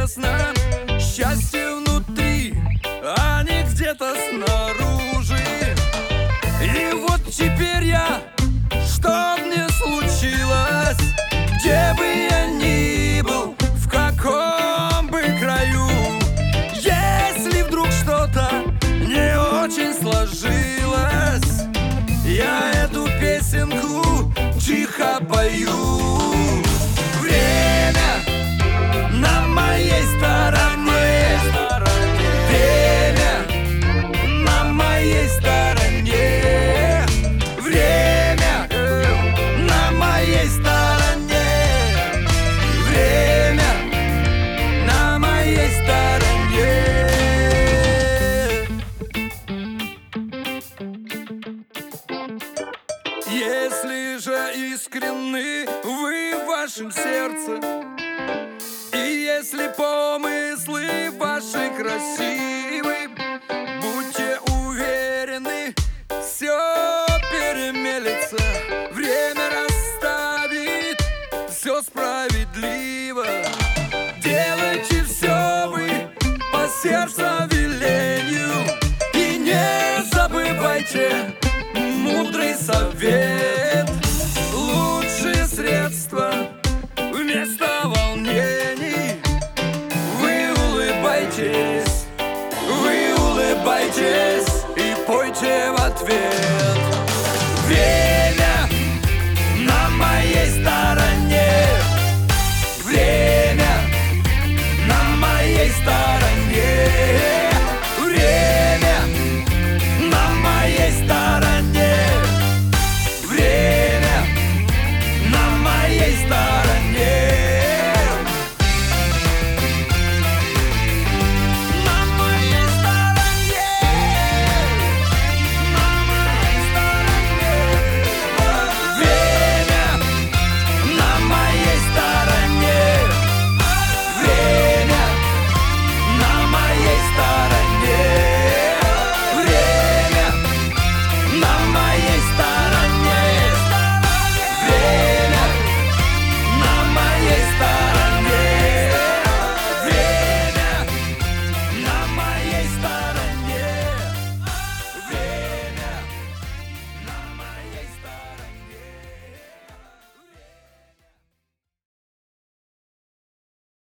честно, счастье внутри, а не где-то снаружи. И вот теперь я, что мне случилось, где бы я ни был, в каком бы краю, если вдруг что-то не очень сложилось, я эту песенку тихо пою. Время на моей стороне, время на моей стороне, время на моей стороне, время на моей стороне. Если же искренны вы в вашем сердце, и если помыслы ваши красивы, будьте уверены, все перемелется, время расставит все справедливо. Делайте все вы по сердца велению, и не забывайте мудрый совет. Лучшее средство вместо волнений. Вы улыбайтесь и пойте в ответ.